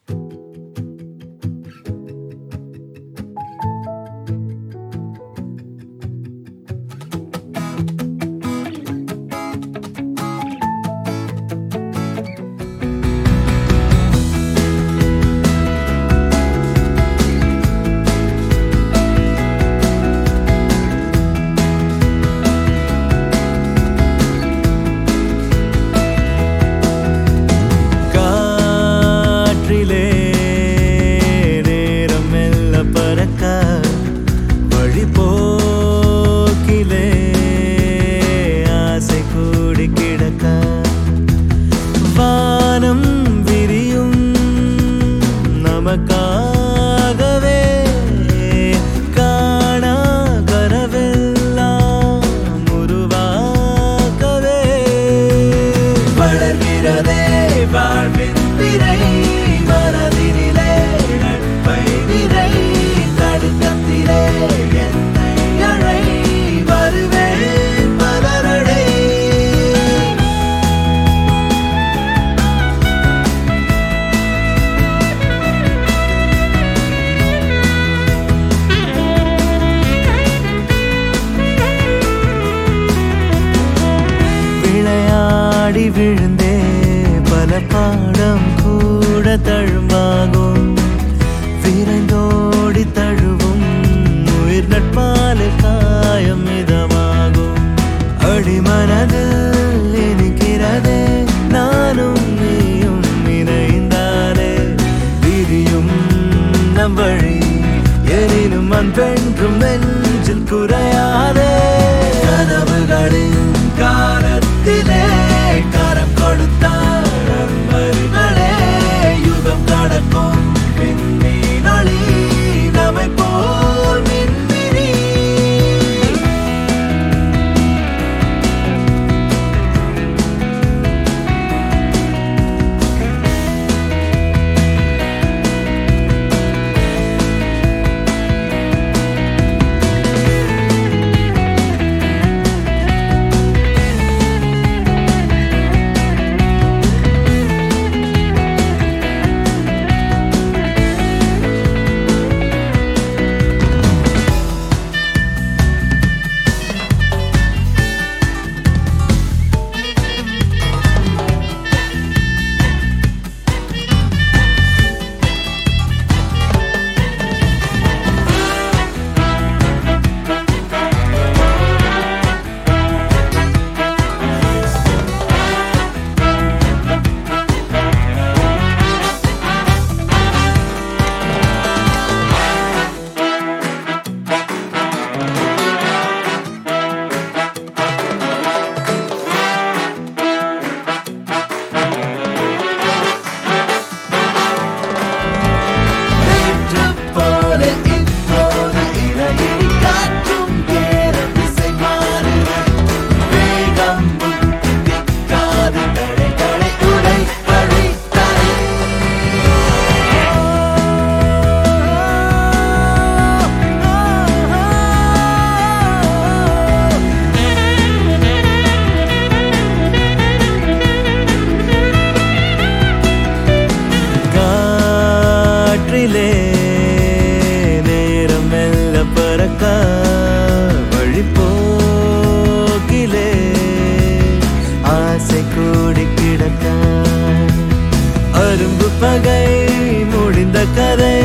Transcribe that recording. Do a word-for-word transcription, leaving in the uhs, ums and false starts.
நமக்காகவே காணா கனவெல்லாம் உருவாக்கவே வளர்கிறதே வாழ்வின் திரை மனதினிலே நட்பை நிறை நடுக்கத்திலே என்னை அழை வருவேன் மலரடை விளையாடி விழுந்தே பல பாடம் கூட தழும்பாகும் விரைந்தோடி தழுவும் உயிர் நட்பால் காயம் மிதமாகும் அடிமனதில் இனிக்கிறதே நானும் நீயும் இணைந்தாலே விரியும் நம் வழி எனினும் அன்பென்றும் நெஞ்சில் குறையாதே கனவுகளின் காலத்திலே கரம் கொடுத்தார் அன்பர்களே யுகம் கடக்கும் விண்மீனொளி நம்மை போல் மின்மினி நேரம் மெல்ல பறக்க வழிபோக்கிலே ஆசை கூடி கிடக்க அரும்பு பகை முடிந்த கதை